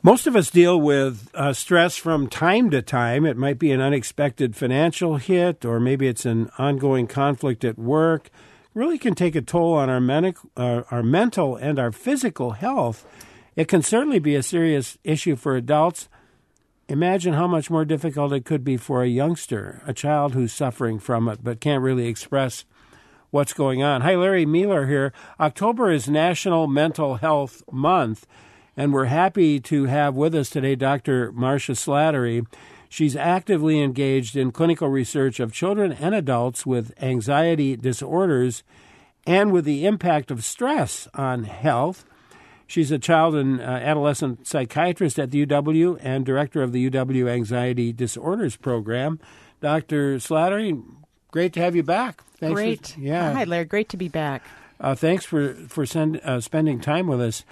Most of us deal with stress from time to time. It might be an unexpected financial hit, or maybe it's an ongoing conflict at work. It really can take a toll on our mental and our physical health. It can certainly be a serious issue for adults. Imagine how much more difficult it could be for a youngster, a child who's suffering from it but can't really express what's going on. Hi, Larry Mueller here. October is National Mental Health Month. And we're happy to have with us today Dr. Marcia Slattery. She's actively engaged in clinical research of children and adults with anxiety disorders and with the impact of stress on health. She's a child and adolescent psychiatrist at the UW and director of the UW Anxiety Disorders Program. Dr. Slattery, great to have you back. Thanks. Great. Hi, Larry. Great to be back. Thanks for spending time with us.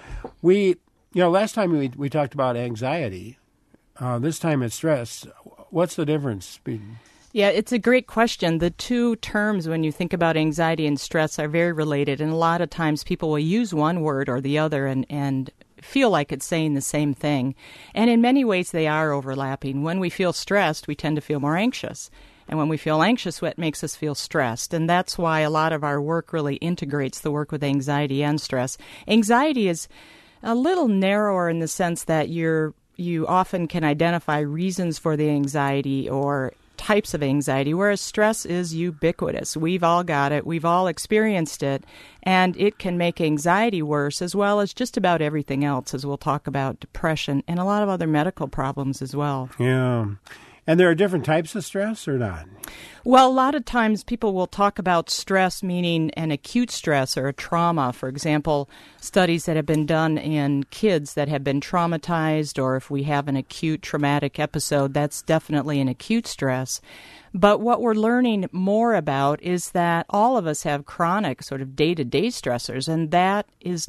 Last time we talked about anxiety. This time it's stress. What's the difference? Yeah, it's a great question. The two terms, when you think about anxiety and stress, are very related. And a lot of times people will use one word or the other and feel like it's saying the same thing. And in many ways, they are overlapping. When we feel stressed, we tend to feel more anxious. And when we feel anxious, what makes us feel stressed. And that's why a lot of our work really integrates the work with anxiety and stress. Anxiety is a little narrower in the sense that you often can identify reasons for the anxiety or types of anxiety, whereas stress is ubiquitous. We've all got it. We've all experienced it, and it can make anxiety worse as well as just about everything else, as we'll talk about depression and a lot of other medical problems as well. Yeah. And there are different types of stress or not? Well, a lot of times people will talk about stress meaning an acute stress or a trauma. For example, studies that have been done in kids that have been traumatized, or if we have an acute traumatic episode, that's definitely an acute stress. But what we're learning more about is that all of us have chronic sort of day-to-day stressors, and that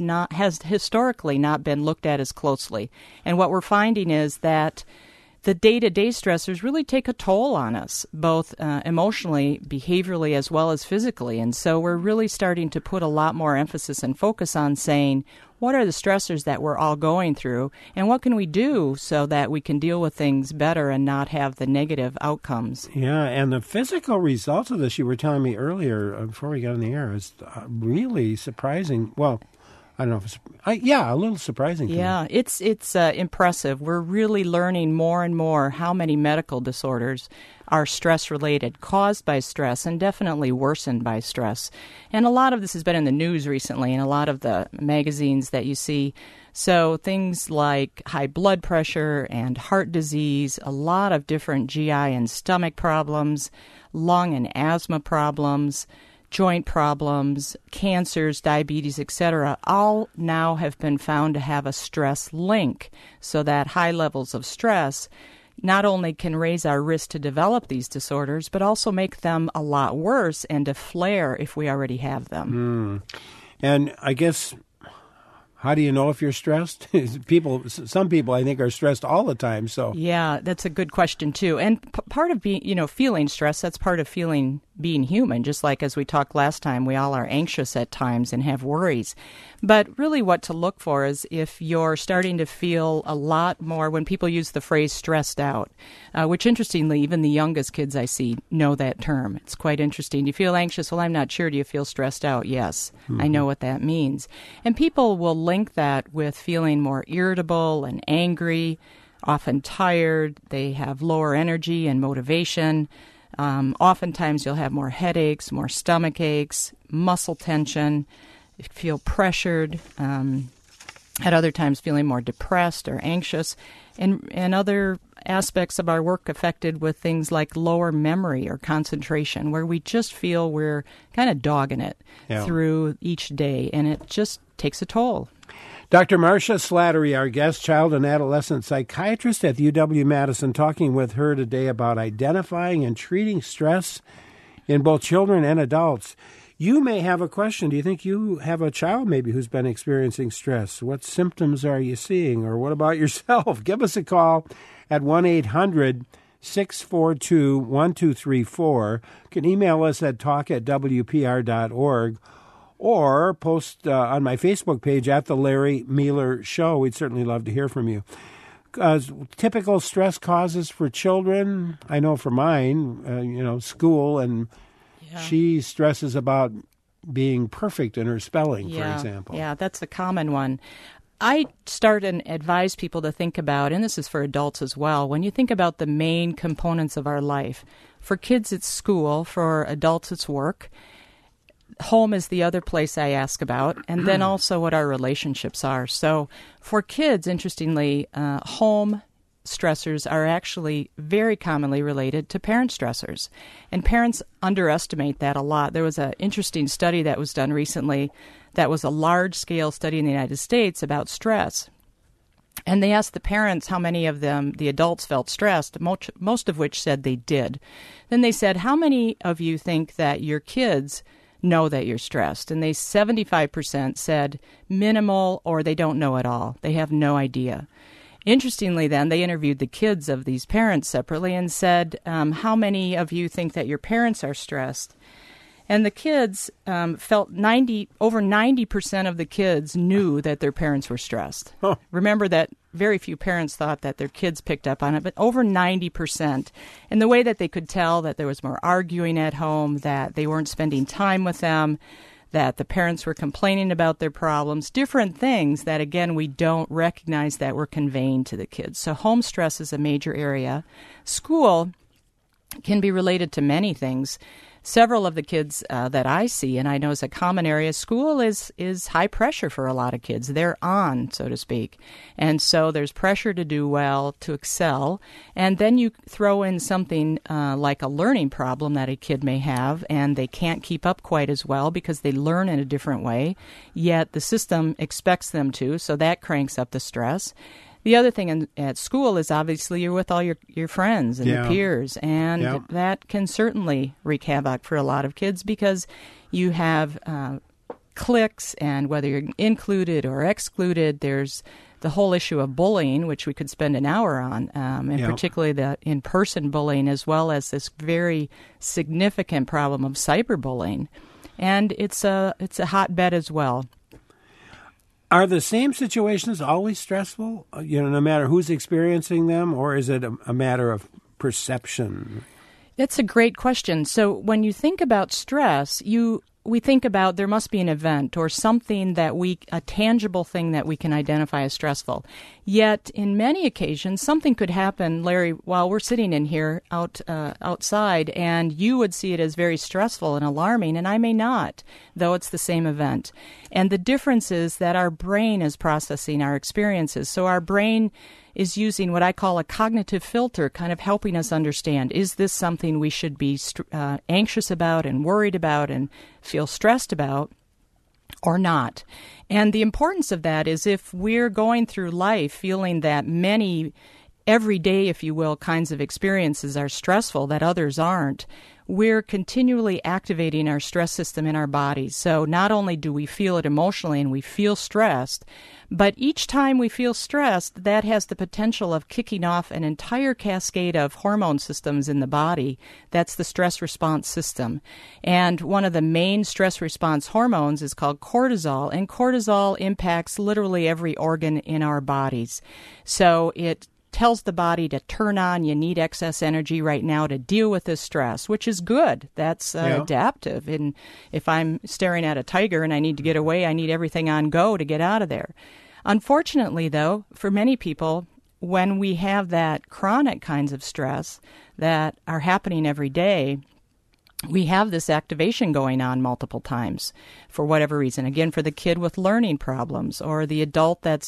has historically not been looked at as closely. And what we're finding is that the day-to-day stressors really take a toll on us, both emotionally, behaviorally, as well as physically. And so we're really starting to put a lot more emphasis and focus on saying, what are the stressors that we're all going through, and what can we do so that we can deal with things better and not have the negative outcomes? Yeah, and the physical results of this, you were telling me earlier before we got on the air, is really surprising. Well, I don't know if it's, a little surprising to me. Yeah, it's impressive. We're really learning more and more how many medical disorders are stress-related, caused by stress, and definitely worsened by stress. And a lot of this has been in the news recently, in a lot of the magazines that you see. So things like high blood pressure and heart disease, a lot of different GI and stomach problems, lung and asthma problems, joint problems, cancers, diabetes, etc., all now have been found to have a stress link, so that high levels of stress not only can raise our risk to develop these disorders, but also make them a lot worse and to flare if we already have them. And I guess, how do you know if you're stressed? Some people, I think, are stressed all the time. So yeah, that's a good question too. And part of being, feeling stressed, that's part of being human. Just like as we talked last time, we all are anxious at times and have worries. But really, what to look for is if you're starting to feel a lot more. When people use the phrase "stressed out," which interestingly, even the youngest kids I see know that term. It's quite interesting. Do you feel anxious? Well, I'm not sure. Do you feel stressed out? Yes, I know what that means. And people will link that with feeling more irritable and angry, often tired. They have lower energy and motivation. Oftentimes you'll have more headaches, more stomach aches, muscle tension, feel pressured, at other times feeling more depressed or anxious, and other aspects of our work affected with things like lower memory or concentration, where we just feel we're kind of dogging it through each day, and it just takes a toll. Dr. Marcia Slattery, our guest, child and adolescent psychiatrist at the UW-Madison, talking with her today about identifying and treating stress in both children and adults. You may have a question. Do you think you have a child maybe who's been experiencing stress? What symptoms are you seeing? Or what about yourself? Give us a call at 1-800-642-1234. You can email us at talk@wpr.org. Or post on my Facebook page at The Larry Mueller Show. We'd certainly love to hear from you. typical stress causes for children? I know for mine, school, and she stresses about being perfect in her spelling, for example. Yeah, that's a common one. I start and advise people to think about, and this is for adults as well, when you think about the main components of our life. For kids, it's school. For adults, it's work. Home is the other place I ask about, and then also what our relationships are. So for kids, interestingly, home stressors are actually very commonly related to parent stressors. And parents underestimate that a lot. There was an interesting study that was done recently that was a large-scale study in the United States about stress. And they asked the parents how many of them, the adults, felt stressed, most of which said they did. Then they said, how many of you think that your kids know that you're stressed? And 75% said minimal or they don't know at all. They have no idea. Interestingly, then, they interviewed the kids of these parents separately and said, how many of you think that your parents are stressed? And the kids felt over 90% of the kids knew that their parents were stressed. Huh. Remember that very few parents thought that their kids picked up on it, but over 90%. And the way that they could tell that there was more arguing at home, that they weren't spending time with them, that the parents were complaining about their problems, different things that, again, we don't recognize that we're conveying to the kids. So home stress is a major area. School can be related to many things. Several of the kids that I see, and I know is a common area, school is high pressure for a lot of kids. They're on, so to speak. And so there's pressure to do well, to excel. And then you throw in something like a learning problem that a kid may have, and they can't keep up quite as well because they learn in a different way, yet the system expects them to, so that cranks up the stress. The other thing at school is obviously you're with all your friends and your peers, and that can certainly wreak havoc for a lot of kids because you have cliques, and whether you're included or excluded, there's the whole issue of bullying, which we could spend an hour on, and particularly the in-person bullying, as well as this very significant problem of cyberbullying. And it's a hotbed as well. Are the same situations always stressful, no matter who's experiencing them, or is it a matter of perception? It's a great question. So when you think about stress, we think about there must be an event or something a tangible thing that we can identify as stressful. Yet, in many occasions, something could happen, Larry, while we're sitting in here outside, and you would see it as very stressful and alarming, and I may not, though it's the same event. And the difference is that our brain is processing our experiences. So our brain is using what I call a cognitive filter, kind of helping us understand, is this something we should be anxious about and worried about and feel stressed about or not? And the importance of that is if we're going through life feeling that many everyday, if you will, kinds of experiences are stressful that others aren't, we're continually activating our stress system in our bodies. So not only do we feel it emotionally and we feel stressed, but each time we feel stressed, that has the potential of kicking off an entire cascade of hormone systems in the body. That's the stress response system. And one of the main stress response hormones is called cortisol, and cortisol impacts literally every organ in our bodies. So it tells the body to turn on, you need excess energy right now to deal with this stress, which is good. That's adaptive. And if I'm staring at a tiger and I need to get away, I need everything on go to get out of there. Unfortunately, though, for many people, when we have that chronic kinds of stress that are happening every day, we have this activation going on multiple times for whatever reason. Again, for the kid with learning problems or the adult that's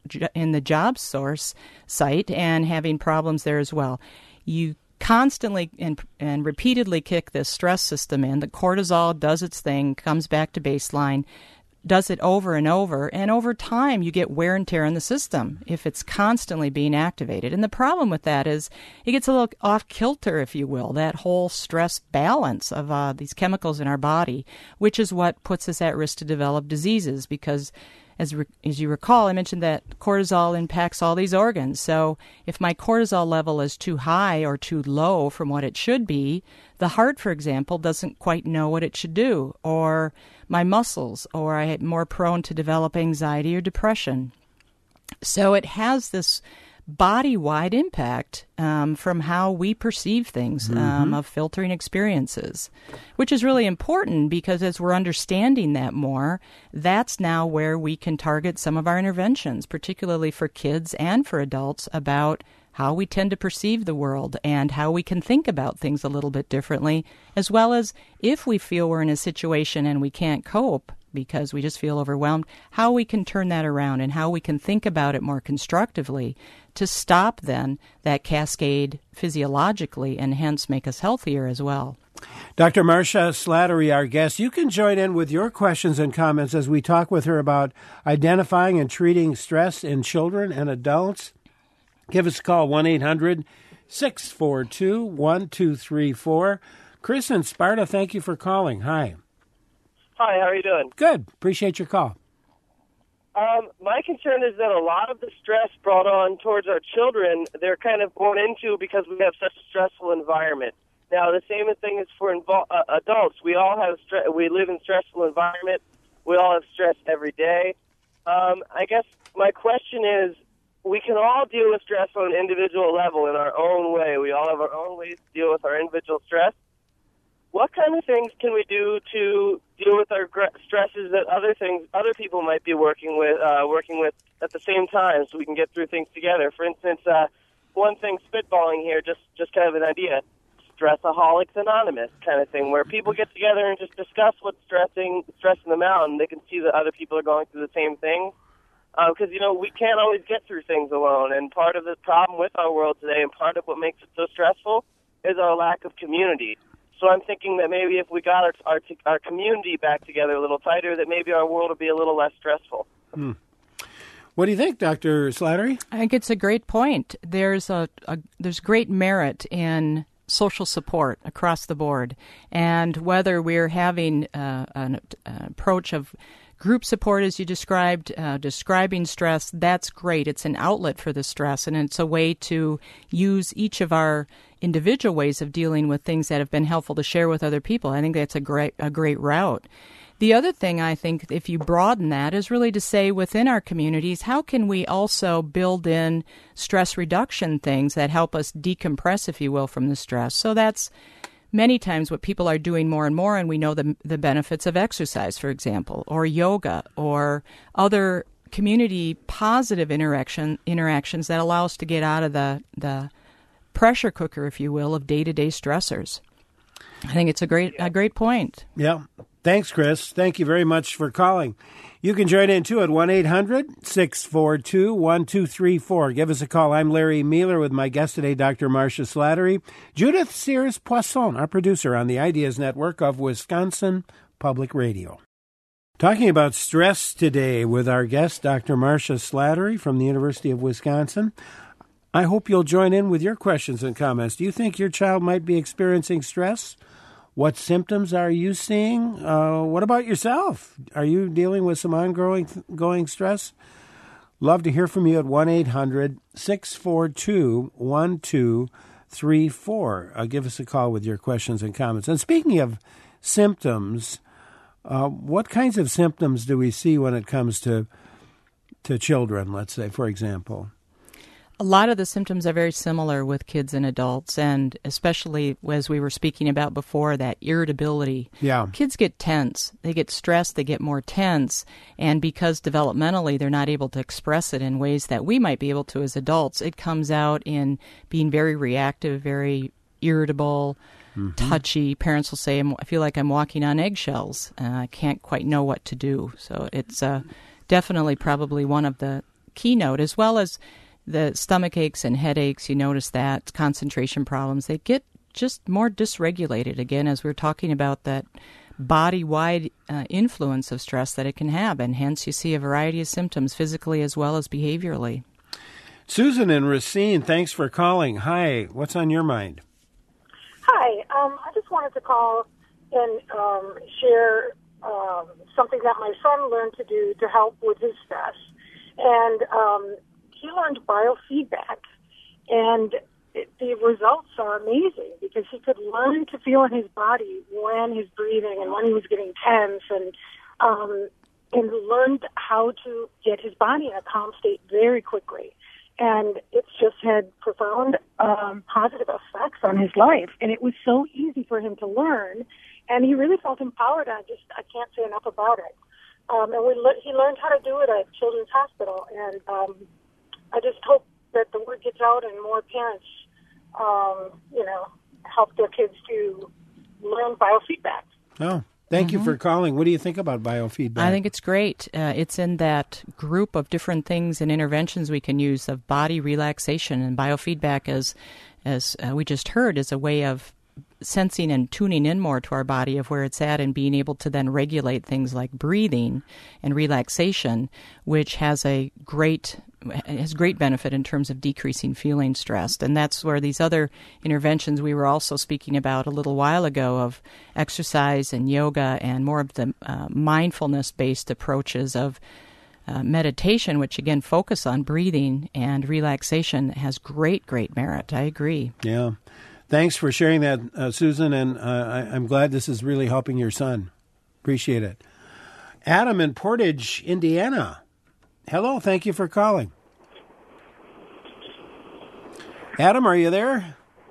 in the job source site and having problems there as well. You constantly and repeatedly kick this stress system in. The cortisol does its thing, comes back to baseline, does it over and over time you get wear and tear in the system if it's constantly being activated. And the problem with that is it gets a little off kilter, if you will, that whole stress balance of these chemicals in our body, which is what puts us at risk to develop diseases because as you recall, I mentioned that cortisol impacts all these organs. So if my cortisol level is too high or too low from what it should be, the heart, for example, doesn't quite know what it should do, or my muscles, or I'm more prone to develop anxiety or depression. So it has this body-wide impact from how we perceive things, of filtering experiences, which is really important because as we're understanding that more, that's now where we can target some of our interventions, particularly for kids and for adults, about how we tend to perceive the world and how we can think about things a little bit differently, as well as if we feel we're in a situation and we can't cope because we just feel overwhelmed, how we can turn that around and how we can think about it more constructively to stop then that cascade physiologically and hence make us healthier as well. Dr. Marcia Slattery, our guest, you can join in with your questions and comments as we talk with her about identifying and treating stress in children and adults. Give us a call, 1-800-642-1234. Chris in Sparta, thank you for calling. Hi. Hi, how are you doing? Good. Appreciate your call. My concern is that a lot of the stress brought on towards our children, they're kind of born into because we have such a stressful environment. Now, the same thing is for adults. We all have we live in stressful environment. We all have stress every day. I guess my question is, we can all deal with stress on an individual level in our own way. We all have our own ways to deal with our individual stress. What kind of things can we do to deal with our stresses that other people might be working with at the same time, so we can get through things together? For instance, one thing spitballing here, just kind of an idea, Stressaholics Anonymous kind of thing, where people get together and just discuss what's stressing them out, and they can see that other people are going through the same thing. Because, we can't always get through things alone, and part of the problem with our world today and part of what makes it so stressful is our lack of community. So I'm thinking that maybe if we got our community back together a little tighter, that maybe our world would be a little less stressful. What do you think, Dr. Slattery? I think it's a great point. There's there's great merit in social support across the board, and whether we're having an approach of group support, as you described, describing stress, that's great. It's an outlet for the stress, and it's a way to use each of our individual ways of dealing with things that have been helpful to share with other people. I think that's a great route. The other thing I think, if you broaden that, is really to say within our communities, how can we also build in stress reduction things that help us decompress, if you will, from the stress? So that's many times what people are doing more and more, and we know the benefits of exercise, for example, or yoga, or other community positive interactions that allow us to get out of the pressure cooker, if you will, of day-to-day stressors. I think it's a great point. Yeah. Thanks, Chris. Thank you very much for calling. You can join in, too, at 1-800-642-1234. Give us a call. I'm Larry Mueller with my guest today, Dr. Marcia Slattery. Judith Sears-Poisson, our producer on the Ideas Network of Wisconsin Public Radio. Talking about stress today with our guest, Dr. Marcia Slattery from the University of Wisconsin. I hope you'll join in with your questions and comments. Do you think your child might be experiencing stress? What symptoms are you seeing? What about yourself? Are you dealing with some ongoing stress? Love to hear from you at 1-800-642-1234. Give us a call with your questions and comments. And speaking of symptoms, what kinds of symptoms do we see when it comes to children, let's say, for example? A lot of the symptoms are very similar with kids and adults, and especially as we were speaking about before, that irritability. Yeah. Kids get tense. They get stressed. They get more tense. And because developmentally they're not able to express it in ways that we might be able to as adults, it comes out in being very reactive, very irritable, touchy. Parents will say, I feel like I'm walking on eggshells. I can't quite know what to do. So it's definitely probably one of the keynote, as well as the stomach aches and headaches. You notice that, concentration problems, they get just more dysregulated, again, as we're talking about that body-wide influence of stress that it can have, and hence you see a variety of symptoms physically as well as behaviorally. Susan in Racine, thanks for calling. Hi, what's on your mind? Hi, I just wanted to call and share something that my son learned to do to help with his stress. And he learned biofeedback, and the results are amazing because he could learn to feel in his body when he's breathing and when he was getting tense, and learned how to get his body in a calm state very quickly. And it's just had profound positive effects on his life. And it was so easy for him to learn. And he really felt empowered. I can't say enough about it. And he learned how to do it at Children's Hospital. And I just hope that the word gets out and more parents, help their kids to learn biofeedback. Oh, thank you for calling. What do you think about biofeedback? I think it's great. It's in that group of different things and interventions we can use of body relaxation, and biofeedback, as we just heard, is a way of sensing and tuning in more to our body of where it's at and being able to then regulate things like breathing and relaxation, which has great benefit in terms of decreasing feeling stressed. And that's where these other interventions we were also speaking about a little while ago of exercise and yoga and more of the mindfulness-based approaches of meditation, which again focus on breathing and relaxation, has great merit. I agree. Yeah. Thanks for sharing that, Susan, and I'm glad this is really helping your son. Appreciate it. Adam in Portage, Indiana. Hello, thank you for calling. Adam, are you there?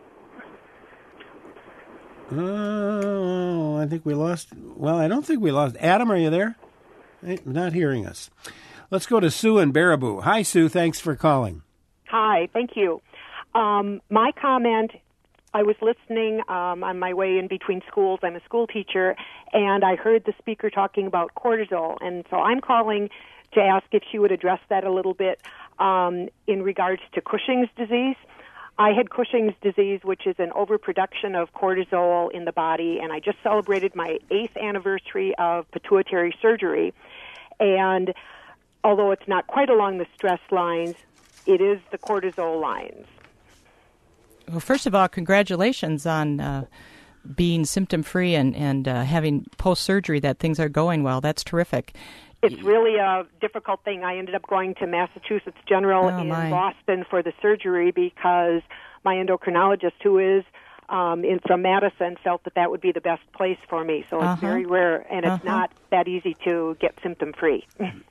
Oh, I think we lost. Well, I don't think we lost. Adam, are you there? Not hearing us. Let's go to Sue in Baraboo. Hi, Sue. Thanks for calling. Hi, thank you. My comment, I was listening on my way in between schools. I'm a school teacher, and I heard the speaker talking about cortisol. And so I'm calling to ask if she would address that a little bit in regards to Cushing's disease. I had Cushing's disease, which is an overproduction of cortisol in the body, and I just celebrated my 8th anniversary of pituitary surgery. And although it's not quite along the stress lines, it is the cortisol lines. Well, first of all, congratulations on being symptom-free and having post-surgery, that things are going well. That's terrific. It's really a difficult thing. I ended up going to Massachusetts General in Boston for the surgery because my endocrinologist, who is from Madison, felt that would be the best place for me. So it's very rare, and it's not that easy to get symptom-free.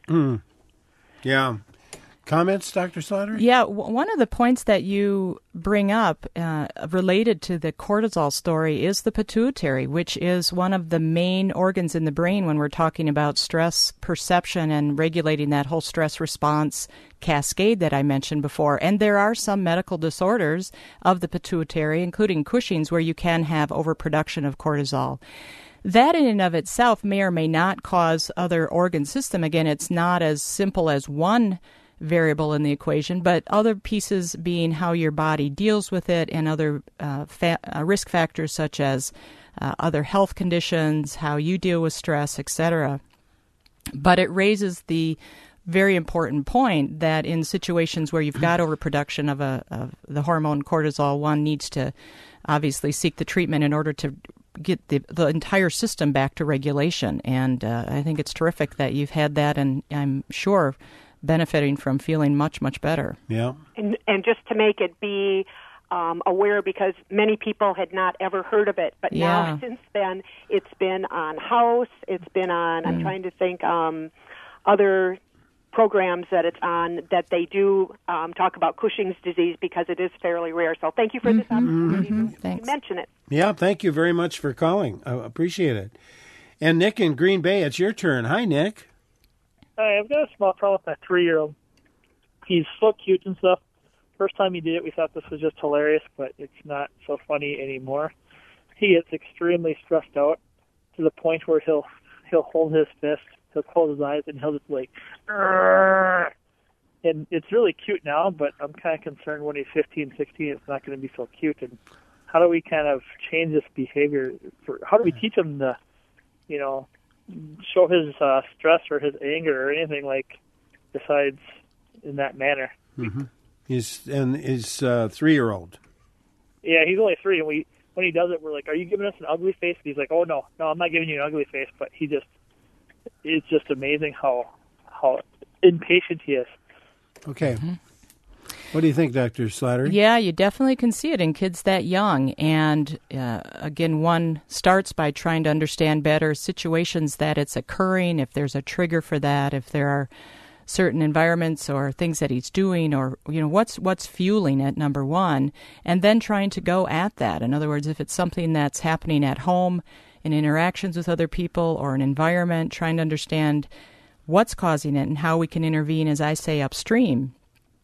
Yeah. Comments, Dr. Slaughter? Yeah, one of the points that you bring up related to the cortisol story is the pituitary, which is one of the main organs in the brain when we're talking about stress perception and regulating that whole stress response cascade that I mentioned before. And there are some medical disorders of the pituitary, including Cushing's, where you can have overproduction of cortisol. That in and of itself may or may not cause other organ system. Again, it's not as simple as one variable in the equation, but other pieces being how your body deals with it and other risk factors such as other health conditions, how you deal with stress, etc. But it raises the very important point that in situations where you've got overproduction of the hormone cortisol, one needs to obviously seek the treatment in order to get the entire system back to regulation. And I think it's terrific that you've had that, and I'm sure benefiting from feeling much better. Yeah. And just to make it be aware, because many people had not ever heard of it, but now since then it's been on House, it's been on, I'm trying to think, other programs that it's on that they do talk about Cushing's disease because it is fairly rare. So thank you for this opportunity to mention it. Yeah, thank you very much for calling. I appreciate it. And Nick in Green Bay, it's your turn. Hi, Nick. Hi, I've got a small problem with my 3-year-old. He's so cute and stuff. First time he did it, we thought this was just hilarious, but it's not so funny anymore. He gets extremely stressed out to the point where he'll hold his fist, he'll close his eyes, and he'll just like, "Arr!" And it's really cute now, but I'm kind of concerned when he's 15, 16, it's not going to be so cute. And how do we kind of change this behavior? How do we teach him to, show his stress or his anger or anything like besides in that manner? Mm-hmm. He's 3-year-old. Yeah, he's only 3, and when he does it, we're like, "Are you giving us an ugly face?" And he's like, "Oh no, I'm not giving you an ugly face." But it's just amazing how impatient he is. Okay. Mm-hmm. What do you think, Dr. Slatter? Yeah, you definitely can see it in kids that young. And again, one starts by trying to understand better situations that it's occurring, if there's a trigger for that, if there are certain environments or things that he's doing, or what's fueling it, number one, and then trying to go at that. In other words, if it's something that's happening at home in interactions with other people or an environment, trying to understand what's causing it and how we can intervene, as I say, upstream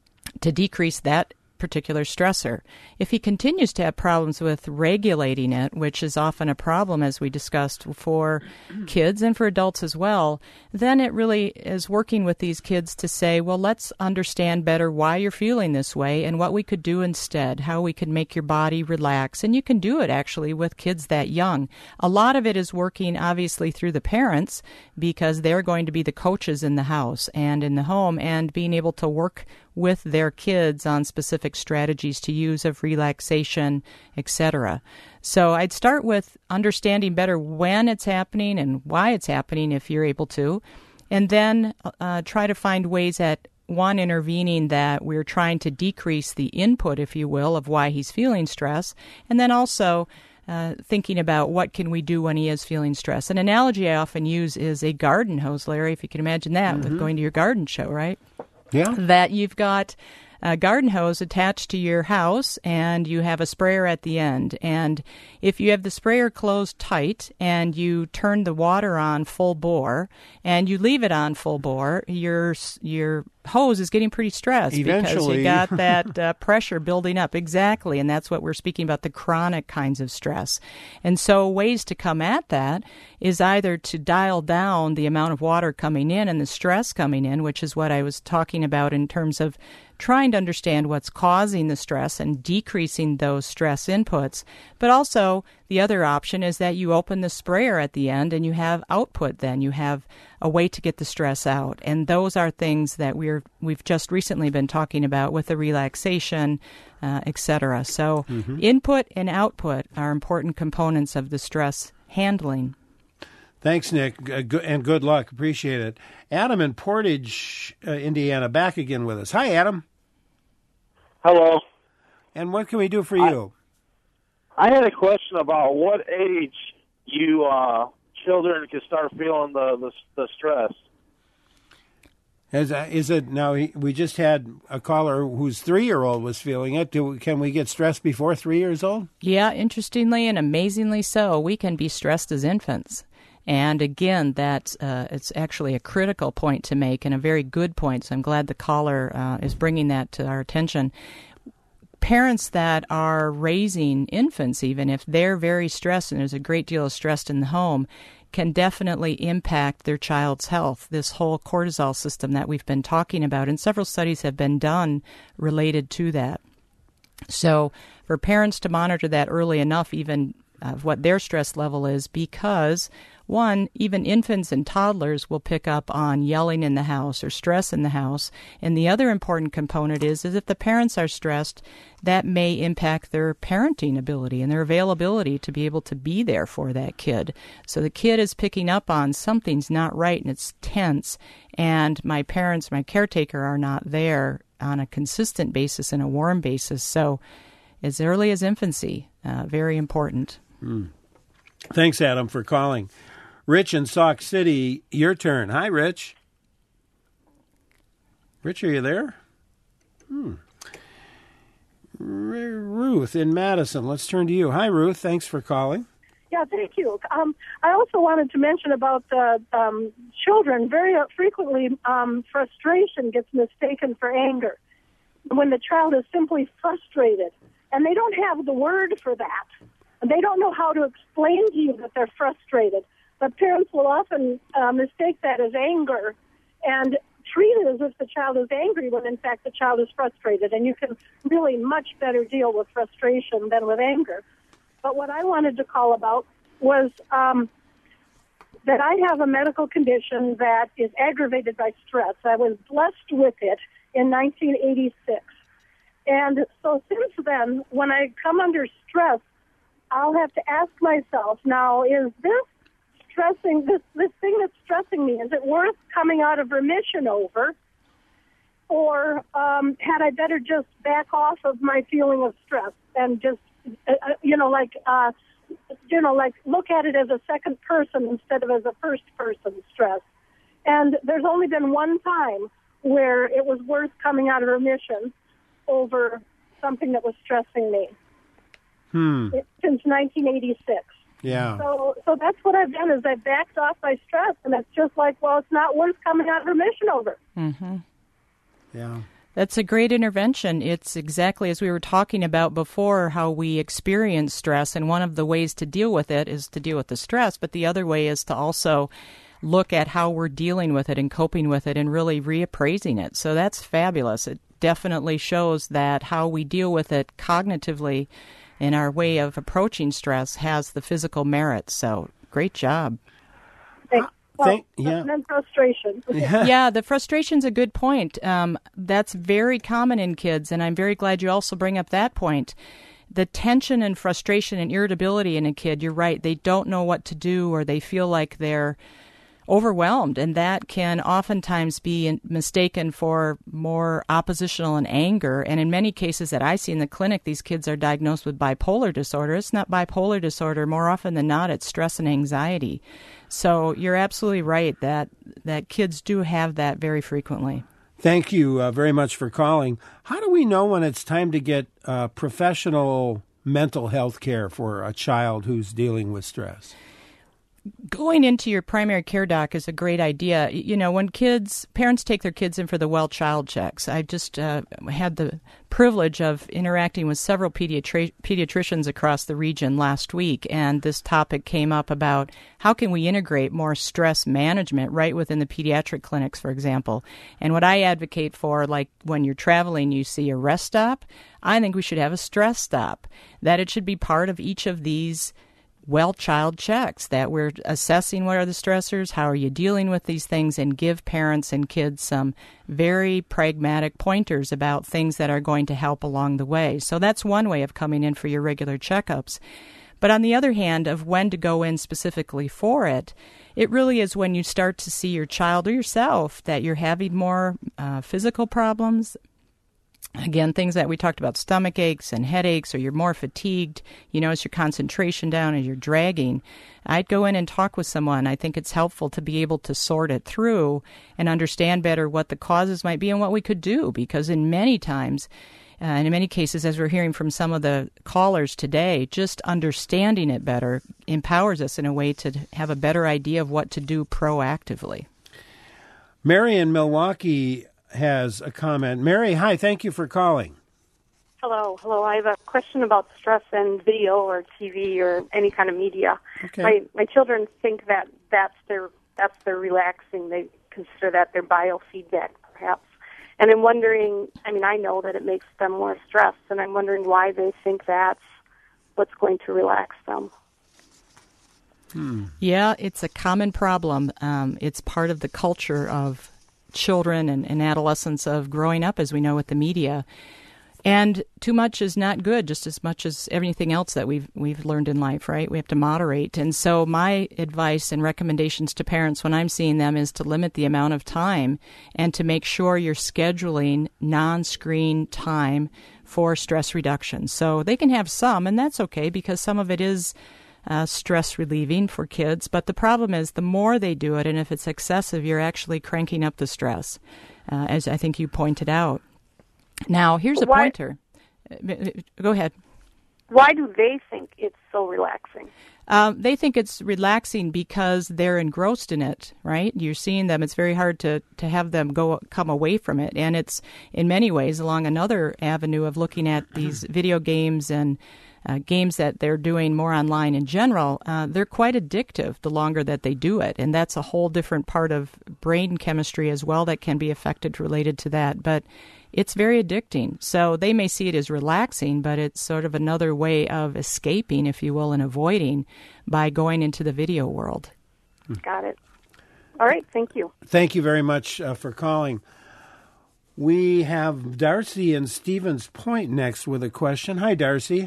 to decrease that particular stressor. If he continues to have problems with regulating it, which is often a problem, as we discussed, for kids and for adults as well, then it really is working with these kids to say, well, let's understand better why you're feeling this way and what we could do instead, how we could make your body relax. And you can do it actually with kids that young. A lot of it is working obviously through the parents, because they're going to be the coaches in the house and in the home, and being able to work with their kids on specific strategies to use of relaxation, etc. So I'd start with understanding better when it's happening and why it's happening, if you're able to, and then try to find ways at, one, intervening that we're trying to decrease the input, if you will, of why he's feeling stress, and then also thinking about what can we do when he is feeling stress. An analogy I often use is a garden hose, Larry, if you can imagine that, with going to your garden show, right? Yeah. That you've got a garden hose attached to your house and you have a sprayer at the end. And if you have the sprayer closed tight and you turn the water on full bore and you leave it on full bore, your hose is getting pretty stressed because you got that pressure building up. Exactly. And that's what we're speaking about, the chronic kinds of stress. And so ways to come at that is either to dial down the amount of water coming in and the stress coming in, which is what I was talking about in terms of trying to understand what's causing the stress and decreasing those stress inputs. But also the other option is that you open the sprayer at the end and you have output then. You have a way to get the stress out. And those are things that we've just recently been talking about with the relaxation, etc. So input and output are important components of the stress handling. Thanks, Nick, and good luck. Appreciate it. Adam in Portage, Indiana, back again with us. Hi, Adam. Hello. And what can we do for you? I had a question about what age you children can start feeling the stress. Is it now? We just had a caller whose 3-year-old was feeling it. Can we get stressed before 3 years old? Yeah, interestingly and amazingly so, we can be stressed as infants. And again, that it's actually a critical point to make and a very good point. So I'm glad the caller is bringing that to our attention. Parents that are raising infants, even if they're very stressed and there's a great deal of stress in the home, can definitely impact their child's health. This whole cortisol system that we've been talking about, and several studies have been done related to that. So for parents to monitor that early enough, even of what their stress level is, because one, even infants and toddlers will pick up on yelling in the house or stress in the house. And the other important component is if the parents are stressed, that may impact their parenting ability and their availability to be able to be there for that kid. So the kid is picking up on something's not right and it's tense, and my parents, my caretaker, are not there on a consistent basis and a warm basis. So as early as infancy, very important. Thanks, Adam, for calling. Rich in Sauk City, your turn. Hi, Rich. Rich, are you there? Ruth in Madison, let's turn to you. Hi, Ruth. Thanks for calling. Yeah, thank you. I also wanted to mention about the children. Very frequently, frustration gets mistaken for anger when the child is simply frustrated, and they don't have the word for that. They don't know how to explain to you that they're frustrated. But parents will often mistake that as anger and treat it as if the child is angry when, in fact, the child is frustrated. And you can really much better deal with frustration than with anger. But what I wanted to call about was that I have a medical condition that is aggravated by stress. I was blessed with it in 1986. And so since then, when I come under stress, I'll have to ask myself, now, is this stressing, this thing that's stressing me, is it worth coming out of remission over? Or had I better just back off of my feeling of stress and just, look at it as a second person instead of as a first person stress? And there's only been one time where it was worth coming out of remission over something that was stressing me. Since 1986. Yeah. So that's what I've done is I've backed off my stress, and it's just like, well, it's not worth coming out of remission over. Mm-hmm. Yeah. That's a great intervention. It's exactly as we were talking about before, how we experience stress, and one of the ways to deal with it is to deal with the stress, but the other way is to also look at how we're dealing with it and coping with it and really reappraising it. So that's fabulous. It definitely shows that how we deal with it cognitively in our way of approaching stress has the physical merits. So great job. And then frustration. Yeah, the frustration's a good point. That's very common in kids, and I'm very glad you also bring up that point. The tension and frustration and irritability in a kid, you're right, they don't know what to do, or they feel like they're overwhelmed, and that can oftentimes be mistaken for more oppositional and anger. And in many cases that I see in the clinic, these kids are diagnosed with bipolar disorder. It's not bipolar disorder. More often than not, it's stress and anxiety. So you're absolutely right that kids do have that very frequently. Thank you very much for calling. How do we know when it's time to get professional mental health care for a child who's dealing with stress? Going into your primary care doc is a great idea. You know, when parents take their kids in for the well child checks, I just had the privilege of interacting with several pediatricians across the region last week, and this topic came up about how can we integrate more stress management right within the pediatric clinics, for example. And what I advocate for, like when you're traveling, you see a rest stop, I think we should have a stress stop, that it should be part of each of these well child checks, that we're assessing what are the stressors, how are you dealing with these things, and give parents and kids some very pragmatic pointers about things that are going to help along the way. So that's one way of coming in for your regular checkups. But on the other hand, of when to go in specifically for it, it really is when you start to see your child or yourself that you're having more physical problems. Again, things that we talked about, stomach aches and headaches, or you're more fatigued, as your concentration down and you're dragging, I'd go in and talk with someone. I think it's helpful to be able to sort it through and understand better what the causes might be and what we could do, because in many times, and in many cases, as we're hearing from some of the callers today, just understanding it better empowers us in a way to have a better idea of what to do proactively. Mary in Milwaukee has a comment. Mary, hi, thank you for calling. Hello. I have a question about stress and video or TV or any kind of media. Okay. My children think that that's their relaxing. They consider that their biofeedback, perhaps. And I'm wondering, I know that it makes them more stressed, and I'm wondering why they think that's what's going to relax them. Yeah, it's a common problem. It's part of the culture of children and adolescents of growing up, as we know, with the media. And too much is not good, just as much as everything else that we've learned in life, right? We have to moderate. And so my advice and recommendations to parents when I'm seeing them is to limit the amount of time and to make sure you're scheduling non-screen time for stress reduction. So they can have some, and that's okay, because some of it is stress relieving for kids. But the problem is the more they do it, and if it's excessive, you're actually cranking up the stress, as I think you pointed out. Now, here's a pointer. Go ahead. Why do they think it's so relaxing? They think it's relaxing because they're engrossed in it, right? You're seeing them. It's very hard to have them come away from it. And it's, in many ways, along another avenue of looking at these video games and games that they're doing more online in general, they're quite addictive the longer that they do it. And that's a whole different part of brain chemistry as well that can be affected related to that. But it's very addicting. So they may see it as relaxing, but it's sort of another way of escaping, if you will, and avoiding by going into the video world. Got it. All right. Thank you. Thank you very much for calling. We have Darcy in Stevens Point next with a question. Hi, Darcy.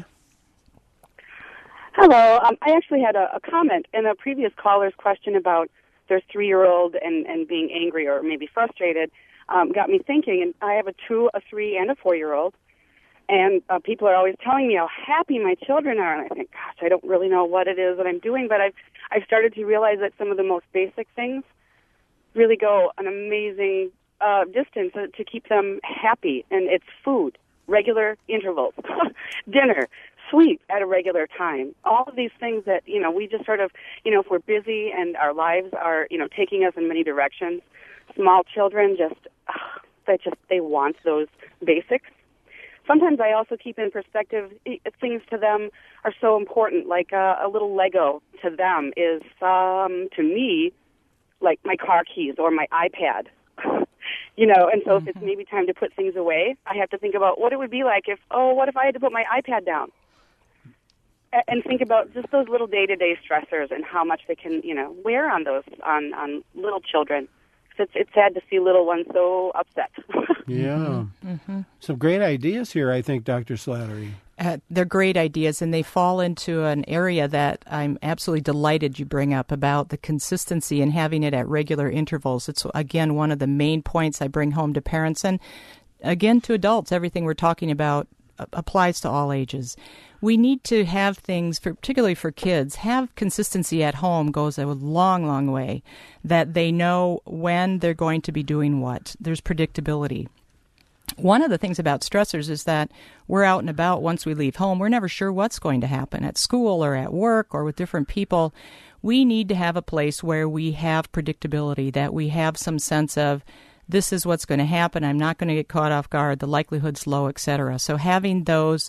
Hello. I actually had a comment in a previous caller's question about their 3-year-old and being angry or maybe frustrated. Got me thinking, and I have a 2, a 3, and a 4-year-old, and people are always telling me how happy my children are, and I think, gosh, I don't really know what it is that I'm doing, but I've started to realize that some of the most basic things really go an amazing distance to keep them happy, and it's food, regular intervals, dinner, sleep at a regular time. All of these things that, we just sort of, if we're busy and our lives are, taking us in many directions, small children they want those basics. Sometimes I also keep in perspective things to them are so important, like a little Lego to them is, to me, like my car keys or my iPad. And so if it's maybe time to put things away, I have to think about what it would be like what if I had to put my iPad down? And think about just those little day-to-day stressors and how much they can, wear on those, on little children. It's sad to see little ones so upset. Yeah. Mm-hmm. Some great ideas here, I think, Dr. Slattery. They're great ideas, and they fall into an area that I'm absolutely delighted you bring up about the consistency and having it at regular intervals. It's, again, one of the main points I bring home to parents and, again, to adults. Everything we're talking about applies to all ages. We need to have things, particularly for kids, have consistency at home goes a long, long way, that they know when they're going to be doing what. There's predictability. One of the things about stressors is that we're out and about once we leave home. We're never sure what's going to happen at school or at work or with different people. We need to have a place where we have predictability, that we have some sense of this is what's going to happen. I'm not going to get caught off guard. The likelihood's low, etc. So having those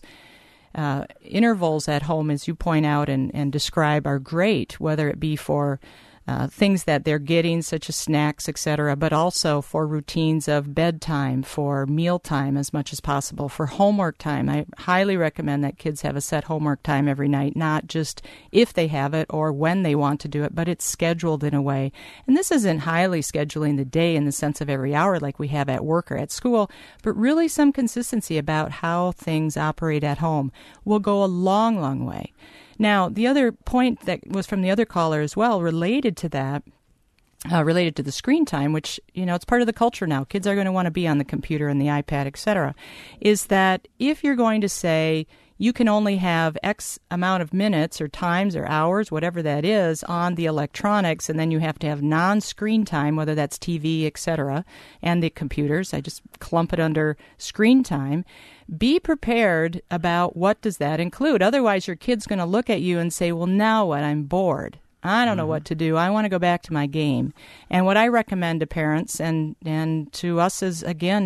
intervals at home, as you point out and describe, are great, whether it be for things that they're getting, such as snacks, etc., but also for routines of bedtime, for mealtime as much as possible, for homework time. I highly recommend that kids have a set homework time every night, not just if they have it or when they want to do it, but it's scheduled in a way. And this isn't highly scheduling the day in the sense of every hour like we have at work or at school, but really some consistency about how things operate at home will go a long, long way. Now, the other point that was from the other caller as well, related to that, related to the screen time, which, it's part of the culture now. Kids are going to want to be on the computer and the iPad, etc., is that if you're going to say you can only have X amount of minutes or times or hours, whatever that is, on the electronics, and then you have to have non-screen time, whether that's TV, etc., and the computers, I just clump it under screen time. Be prepared about what does that include. Otherwise, your kid's going to look at you and say, well, now what? I'm bored. I don't know what to do. I want to go back to my game. And what I recommend to parents and to us as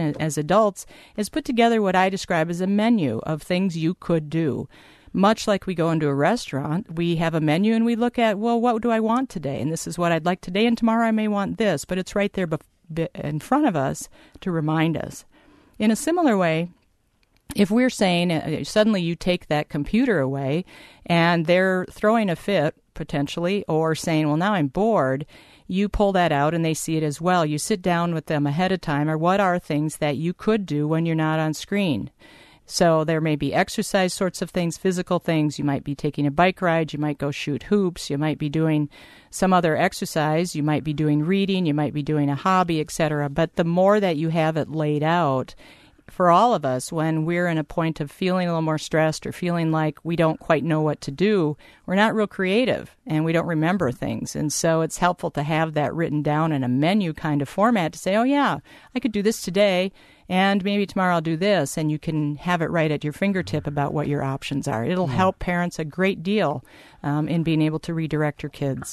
adults is put together what I describe as a menu of things you could do. Much like we go into a restaurant, we have a menu and we look at, well, what do I want today? And this is what I'd like today, and tomorrow I may want this. But it's right there in front of us to remind us. In a similar way, if we're saying suddenly you take that computer away and they're throwing a fit, potentially, or saying, well, now I'm bored, you pull that out and they see it as well. You sit down with them ahead of time, or what are things that you could do when you're not on screen? So there may be exercise sorts of things, physical things. You might be taking a bike ride. You might go shoot hoops. You might be doing some other exercise. You might be doing reading. You might be doing a hobby, etc. But the more that you have it laid out, for all of us, when we're in a point of feeling a little more stressed or feeling like we don't quite know what to do, we're not real creative and we don't remember things. And so it's helpful to have that written down in a menu kind of format to say, oh, yeah, I could do this today and maybe tomorrow I'll do this. And you can have it right at your fingertip about what your options are. It'll help parents a great deal in being able to redirect your kids.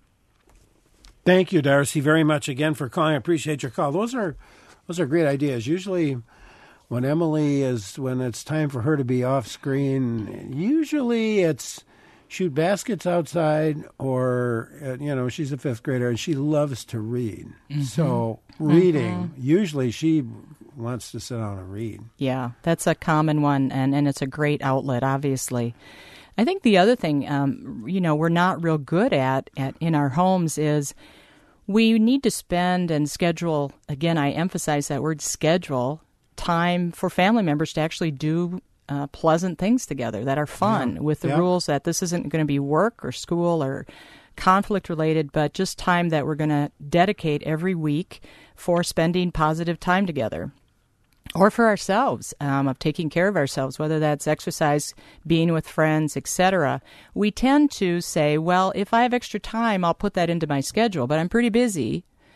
Thank you, Darcy, very much again for calling. I appreciate your call. Those are great ideas. Usually when it's time for her to be off screen, usually it's shoot baskets outside or, she's a fifth grader and she loves to read. Mm-hmm. So reading, usually she wants to sit down and read. Yeah, that's a common one, and it's a great outlet, obviously. I think the other thing, we're not real good at in our homes is we need to spend and schedule, again, I emphasize that word schedule, time for family members to actually do pleasant things together that are fun with the rules that this isn't going to be work or school or conflict related, but just time that we're going to dedicate every week for spending positive time together. Or for ourselves, of taking care of ourselves, whether that's exercise, being with friends, etc. We tend to say, well, if I have extra time, I'll put that into my schedule, but I'm pretty busy.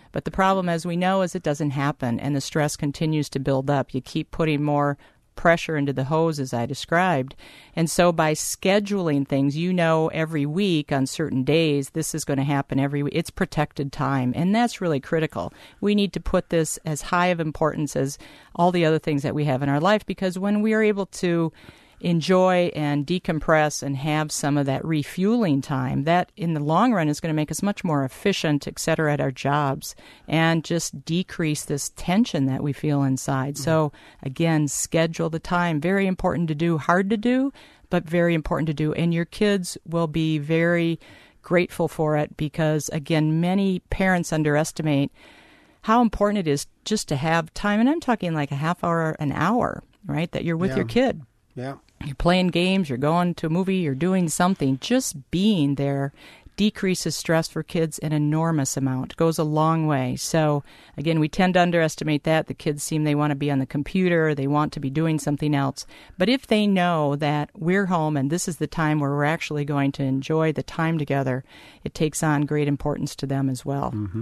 But the problem, as we know, is it doesn't happen, and the stress continues to build up. You keep putting more pressure into the hose, as I described. And so by scheduling things, every week on certain days, this is going to happen every week. It's protected time, and that's really critical. We need to put this as high of importance as all the other things that we have in our life, because when we are able to enjoy and decompress and have some of that refueling time, that in the long run is going to make us much more efficient, et cetera, at our jobs, and just decrease this tension that we feel inside. So again, schedule the time. Very important to do, hard to do, but very important to do. And your kids will be very grateful for it, because again, many parents underestimate how important it is just to have time. And I'm talking like a half hour, an hour, right, that you're with your kid. Yeah. You're playing games, you're going to a movie, you're doing something. Just being there decreases stress for kids an enormous amount. It goes a long way. So, again, we tend to underestimate that. The kids seem they want to be on the computer, they want to be doing something else. But if they know that we're home and this is the time where we're actually going to enjoy the time together, it takes on great importance to them as well. Mm-hmm.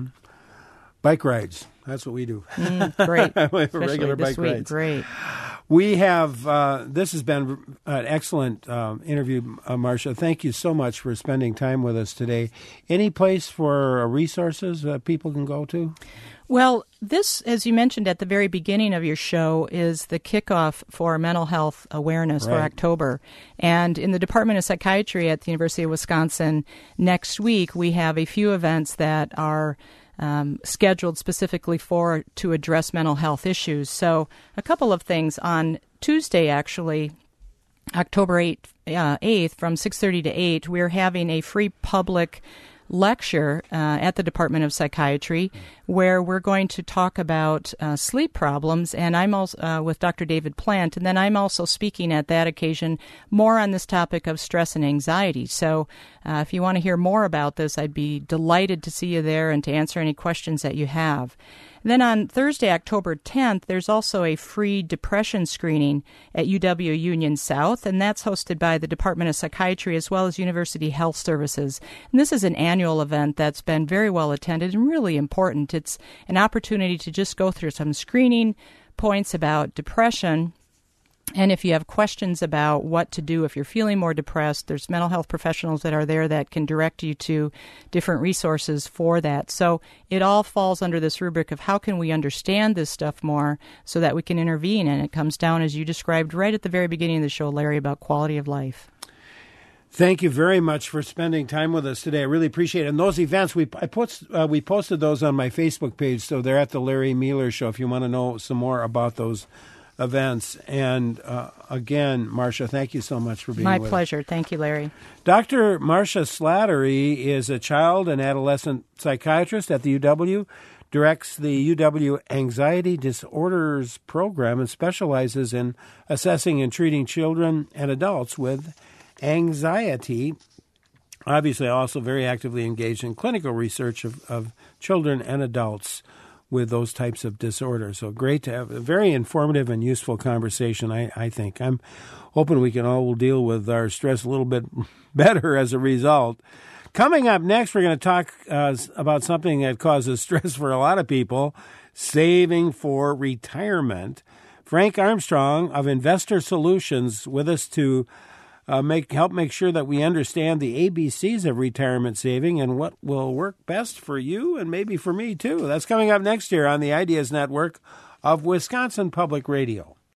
Bike rides. That's what we do. Great. Regular bike rides. Great. We have, this has been an excellent interview, Marcia. Thank you so much for spending time with us today. Any place for resources that people can go to? Well, this, as you mentioned at the very beginning of your show, is the kickoff for mental health awareness for October. And in the Department of Psychiatry at the University of Wisconsin next week, we have a few events that are scheduled specifically to address mental health issues. So a couple of things. On Tuesday, actually, October 8th, from 6:30 to 8, we're having a free public lecture at the Department of Psychiatry where we're going to talk about sleep problems, and I'm also with Dr. David Plant, and then I'm also speaking at that occasion more on this topic of stress and anxiety. So if you want to hear more about this, I'd be delighted to see you there and to answer any questions that you have. Then on Thursday, October 10th, there's also a free depression screening at UW Union South, and that's hosted by the Department of Psychiatry as well as University Health Services. And this is an annual event that's been very well attended and really important. It's an opportunity to just go through some screening points about depression. And if you have questions about what to do if you're feeling more depressed, there's mental health professionals that are there that can direct you to different resources for that. So it all falls under this rubric of how can we understand this stuff more so that we can intervene. And it comes down, as you described right at the very beginning of the show, Larry, about quality of life. Thank you very much for spending time with us today. I really appreciate it. And those events, we posted those on my Facebook page, so they're at the Larry Mueller Show if you want to know some more about those events. And again, Marcia, thank you so much for being with us. My pleasure. Thank you, Larry. Dr. Marcia Slattery is a child and adolescent psychiatrist at the UW, directs the UW Anxiety Disorders Program, and specializes in assessing and treating children and adults with anxiety. Obviously, also very actively engaged in clinical research of children and adults with those types of disorders. So great to have a very informative and useful conversation, I think. I'm hoping we can all deal with our stress a little bit better as a result. Coming up next, we're going to talk about something that causes stress for a lot of people, saving for retirement. Frank Armstrong of Investor Solutions with us to help make sure that we understand the ABCs of retirement saving and what will work best for you and maybe for me too. That's coming up next year on the Ideas Network of Wisconsin Public Radio.